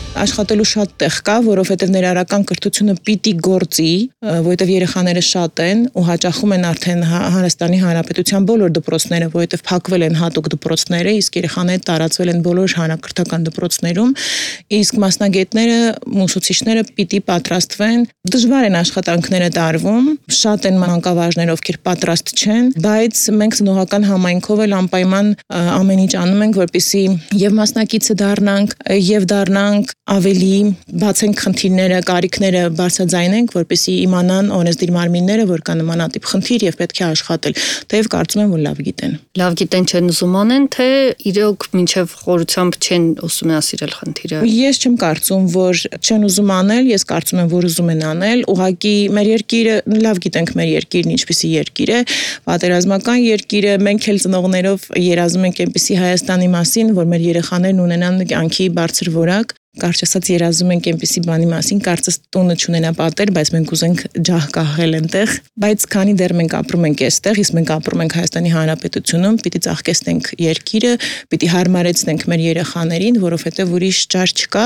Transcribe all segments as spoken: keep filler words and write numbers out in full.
Աշխատելու շատ տեղ կա, որովհետև ներառական կրթությունը պիտի գործի, որովհետև երեխաները շատ են ու հաճախում են արդեն Հայաստանի Հանրապետության բոլոր դպրոցները, որովհետև փակվել են հատուկ դպրոցները, իսկ երեխաները տարածվել են բոլոր հանրակրթական դպրոցներում, իսկ մասնագետները, ուսուցիչները պիտի պատրաստվեն։ Դժվար են աշխատանքները տարվում, շատ են մանկավարժներ, ովքեր պատրաստ չեն, բայց մենք ծնողական համայնքով էլ անպայման ամեն ինչ անում ենք, որպեսզի եւ մասնակիցը դառնանք, եւ դառնանք ավելի բացենք խնդիրները, կարիքները բարձրաձայնենք, որպեսզի իմանան օրենսդիր մարմինները, որ կա նմանատիպ խնդիր եւ պետք է աշխատել։ Թեև կարծում եմ, որ լավ գիտեն։ Լավ գիտեն չեն ուզում անեն, թե իրոք մինչեւ խորությամբ չեն ուսումնասիրել խնդիրը։ Ես չեմ կարծում, որ չեն ուզում անել, ես կարծում եմ, որ ուզում են անել։ Ուղղակի մեր երկիրը, լավ գիտենք մեր երկիրն ինչպիսի երկիր է, պատերազմական երկիր է, մենք էլ ծնողներով երազում ենք այնպիսի Հայաստանի մասին, որ մեր երեխաներն ունենան կյանքի բարձր որակ։ Կարճ ասած երազում ենք այնպիսի բանի մասին, կարծես տունը չունենա պատեր, բայց մենք ուզենք ջահ կահել այնտեղ, բայց քանի դեռ մենք ապրում ենք այստեղ, իսկ մենք ապրում ենք Հայաստանի Հանրապետությունում, պիտի ծաղկեցնենք երկիրը, պիտի հարմարեցնենք մեր երեխաներին, որովհետև ուրիշ ճար չկա,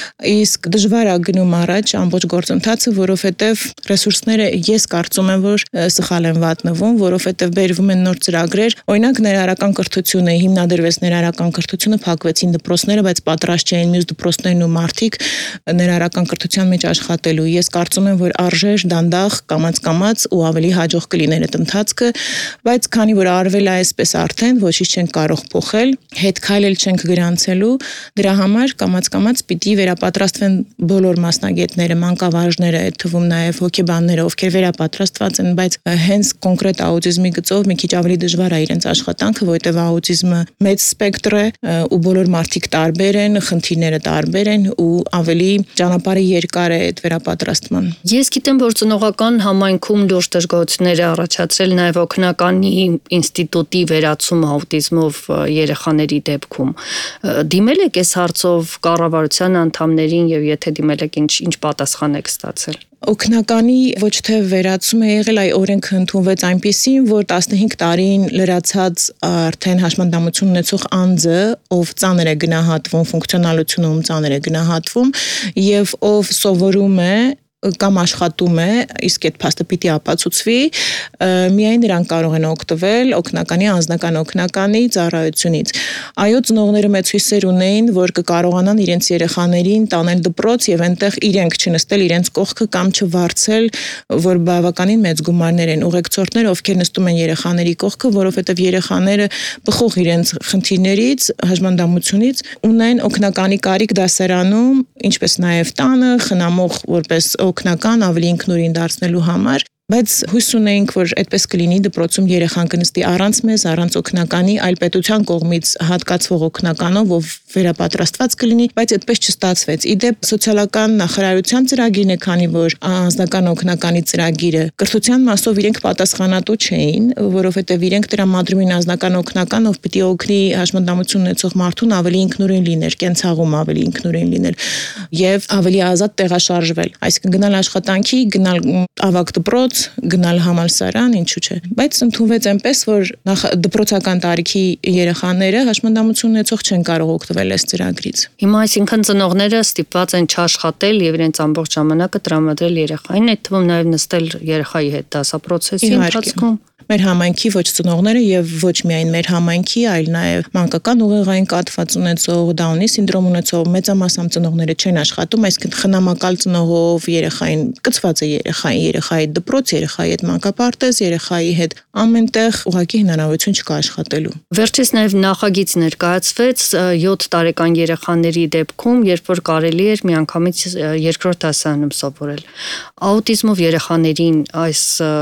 իսկ դժվար է գնում առաջ ամբողջ գործընթացը, որովհետև ռեսուրսները ես կարծում եմ, որ սխալ են վատնվում, որովհետև բերվում են նոր ծրագրեր, օրինակ ներառական կրթությունը, հիմնադրվեց ներառական կրթությունը, փակվեցին դպրոցները, բայց պատրաստ չէին մյուս դպրոցներ ու մարդիկ ներառական կրթության մեջ աշխատելու։ Ես կարծում եմ, որ արժեր դանդաղ կամաց-կամաց ու ավելի հաջող կլիներ այդ ընթացքը, բայց քանի որ արվել է այսպես արդեն, ոչինչ չենք կարող փոխել, հետ քայլել չենք գրանցելու, դրա համար կամաց-կամաց պիտի վերապատրաստվեն բոլոր մասնագետները, մանկավարժները, այդ թվում նաև հոգեբանները, ովքեր վերապատրաստված են, բայց հենց կոնկրետ աուտիզմի գծով մի քիչ ավելի դժվար է իրենց աշխատանքը, որովհետև աուտիզմը մեծ սպեկտր է ու բոլոր մարդիկ տարբեր են, խնդիրները տարբեր ու ավելի ճանապարհը երկար է այդ վերապատրաստման։ Ես գիտեմ, որ ծնողական համայնքում լուրջ դժգոհություններ է առաջացրել նաև օգնականի ինստիտուտի վերացումը աուտիզմով երեխաների դեպքում։ Դիմել եք այս հարցով կառավարության անդամներին եւ եթե դիմել եք, ինչ ինչ պատասխան եք ստացել։ Օգնականի ոչ թե վերացում է եղել, այ օրենքը ընդունվեց այնպիսին, որ տասնհինգ տարին լրացած արդեն հաշմանդամություն ունեցող անձը, ով ծանր է գնահատվում, ֆունկցիոնալությունում ծանր է գնահատվում եւ ով սովորում է կամ աշխատում է, իսկ այդ փաստը պիտի ապացուցվի, միայն նրանք կարող են օգտվել օգնականի անձնական օգնականի ծառայությունից։ Այո, ծնողները մեծ հույսեր ունեին, որ կկարողանան իրենց երեխաներին տանել դպրոց եւ այնտեղ իրենք չնստել իրենց կողքը կամ չվարձել, որ բավականին մեծ գումարներ են ուղեկցորդներ, ովքեր նստում են երեխաների կողքը, որովհետեւ երեխաները բխող իրենց խնդիրներից, հաշմանդամությունից ունեն օգնականի կարիք դասարանում, ինչպես նաեւ տանը, խնամող որպես օգնական ավելի ինքնուրույն դարձնելու համար, բայց հույս ունեինք, որ այդպես կլինի դպրոցում երեխան կնստի առանց մեզ, առանց օգնականի, այլ պետության կողմից հատկացվող օգնականով, ով վերապատրաստված կլինի, բայց այդպես չստացվեց։ Իդեպ սոցիալական նախարարության ծրագիրն է, քանի որ անձնական օգնականի ծրագիրը կրթության մասով իրենք պատասխանատու չէին, որովհետև իրենք տրամադրում են անձնական օգնական, ով պիտի օգնի հաշմանդամություն ունեցող մարդուն ավելի ինքնուրույն լինել, կենցաղում ավելի ինքնուրույն լինել եւ ավելի ազատ տեղաշարժվել։ Այսինքն գնալ աշխատանքի, գնալ ավագ դպրոց, գնալ համալսարան, ինչու՞ չէ։ Բայց ընդունվեց այնպես, որ դպրոցական տարիքի երեխաները հաշմանդամություն ունեցող չեն կարող օգտվել այս ծրագրից։ Հիմա այսինքն ծնողները ստիպված են չաշխատել եւ իրենց ամբողջ ժամանակը տրամադրել երեխային, այդ թվում նաեւ նստել երեխայի հետ դասապրոցեսի ընթացքում։ Մեր համայնքի ոչ ծնողները եւ ոչ միայն մեր համայնքի, այլ նաեւ մանկական ուղեղային կաթված ունեցող, Դաունի սինդրոմ ունեցող մեծամասամբ ծնողները չեն աշխատում, այսինքն խնամակալ ծնողով երեխային կցված է երեխային, երեխայի դպրոց, երեխայի հետ մանկապարտեզ, երեխայի հետ ամենտեղ ուղղակի հնարավորություն չկա աշխատելու։ Վերջից նաեւ նախագիծ ներկայացվեց յոթ տարեկան երեխաների դեպքում, երբ որ կարելի էր միանգամից երկրորդ դասարանում սովորել։ Աուտիզմով երեխաներին այս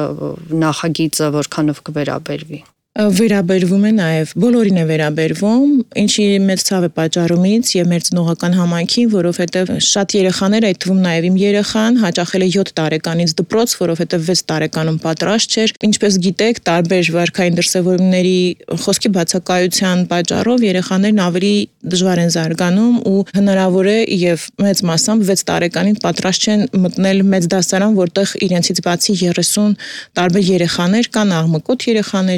նախագիծը որքանով կվերաբերվի։ Վերաբերվում է նաև, բոլորին է վերաբերվում, ինչի մեծ ցավ է պատճառում ինձ եւ մեր ծնողական համայնքին, որովհետեւ շատ երեխաներ, այդ թվում նաև իմ երեխան, հաճախել է յոթ տարեկանից դպրոց, որովհետեւ վեց տարեկանում պատրաստ չէր։ Ինչպես գիտեք, տարբեր վարքային դրսևորումների խոսքի բացակայության պատճառով երեխաներն ավելի դժվար են զարգանում ու հնարավոր է եւ մեծ մասամբ վեց տարեկանին պատրաստ չեն մտնել մեծ դասարան, որտեղ իրենցից բացի երեսուն տարբեր երեխաներ կան, աղմկոտ երեխաներ կան,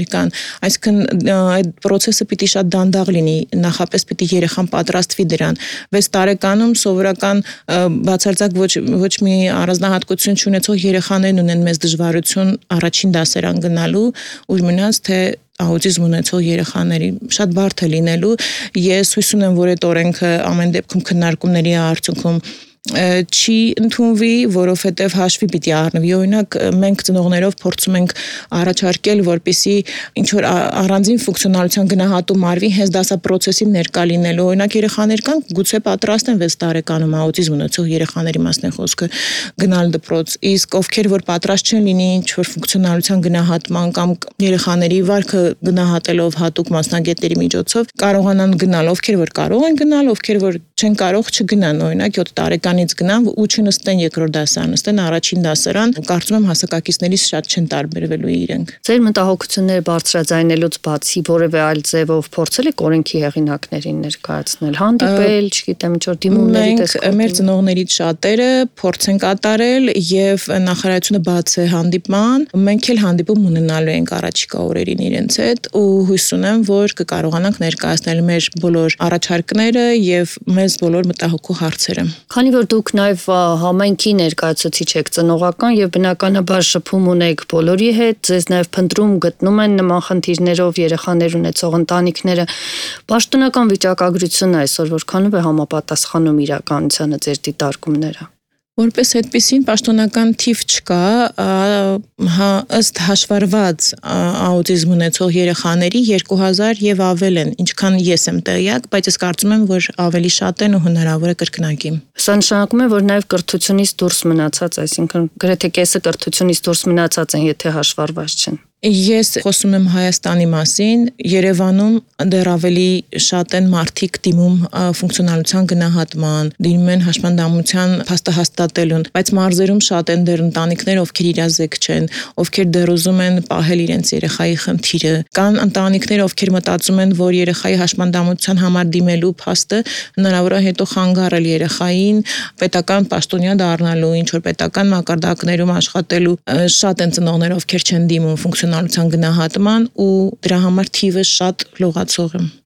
Այսինքն այդ process-ը պիտի շատ դանդաղ լինի, նախապես պիտի երեխան պատրաստվի դրան։ վեց տարեկանում սովորական բացարձակ ոչ ոչ մի առանձնահատկություն չունեցող երեխաներն ունեն մեծ դժվարություն առաջին դասերան գնալու, ու մնաց թե աուտիզմ ունեցող երեխաների շատ բարդ է լինելու։ Ես հույս ունեմ, որ այդ օրենքը ամեն դեպքում քննարկումների արդյունքում չի ընդունվի, որովհետև հաշվի պիտի առնվի։ Օրինակ, մենք ծնողներով փորձում ենք առաջարկել, որպեսզի ինչ որ առանձին ֆունկցիոնալության գնահատում արվի հենց դասապրոցեսին ներկա լինելու։ Օրինակ, երեխաներ կան, գուցե պատրաստ են վեց տարեկանում աուտիզմ ունեցող երեխաների մասն է խոսքը գնալ դպրոց, իսկ ովքեր որ պատրաստ չեն լինի ինչ որ ֆունկցիոնալության գնահատման կամ երեխաների վարքը գնահատելով հատուկ մասնագետների միջոցով կարողանան գնալ, ովքեր որ կարող են գնալ, ովքեր որ չեն կարող չգնան, օրինակ յոթ տարեկանից գնան ու չնստեն երկրորդ դասարան, նստեն առաջին դասարան, կարծում եմ հասակակիցներից շատ չեն տարբերվելու իրենք։ Ձեր մտահոգությունները բարձրաձայնելուց բացի որևէ այլ ձևով փորձել եք օրենքի հեղինակներին ներկայացնել, հանդիպել, չգիտեմ, ինչ որ դիմումների տեսքով։ Մեր ծնողներից շատերը փորձ են կատարել եւ նախարարությունը բաց է հանդիպման, մենք էլ հանդիպում ունենալու ենք առաջիկա օրերին իրենց հետ ու հույս ունեմ, որ կկարողանանք ներկայացնել մեր բոլոր առաջարկները եւ մեզ բոլոր մտահոգող հարցերը։ Քանի որ դուք նաև համայնքի ներկայացուցիչ եք, ծնողական եւ բնականաբար շփում ունեք բոլորի հետ, ձեզ նաև փնտրում գտնում են նման խնդիրներով երեխաներ ունեցող ընտանիքները, պաշտոնական վիճակագրությունը այսօր որքանով է համապատասխանում իրականությանը ձեր դիտարկումները։ Որպես այդպեսին պաշտոնական թիվ չկա, հա, ըստ հաշվառված աուտիզմ ունեցող երեխաների երկու հազար եւ ավել են, ինչքան ես եմ տեղյակ, բայց ես կարծում եմ, որ ավելի շատ են ու հնարավոր է կրկնակի։ Սա նշանակում է, որ նաև կրթությունից դուրս մնացած, այսինքն գրեթե կեսը կրթությունից դուրս մնացած են, եթե հաշվառված չեն։ Ես խոսում եմ Հայաստանի մասին, Երևանում դեռ ավելի շատ են մարդիկ դիմում ֆունկցիոնալության գնահատման, դիմում են հաշմանդամության փաստահաստատելուն, բայց մարզերում շատ են դեռ ընտանիքներ, ովքեր իրազեկ չեն, ովքեր դեռ ուզում են պահել իրենց երեխայի խնդիրը։ Կան ընտանիքներ, ովքեր մտածում են, որ երեխայի հաշմանդամության համար դիմելու փաստը հնարավոր է հետո խանգարել երեխային պետական պաշտոնյա դառնալու, ինչ որ պետական մակարդակներում աշխատելու։ Շատ են ծնողներ, ովքեր չեն դիմում ֆունկցիոնալության գնահատման ու դրա համար թիվը շատ լողացող է։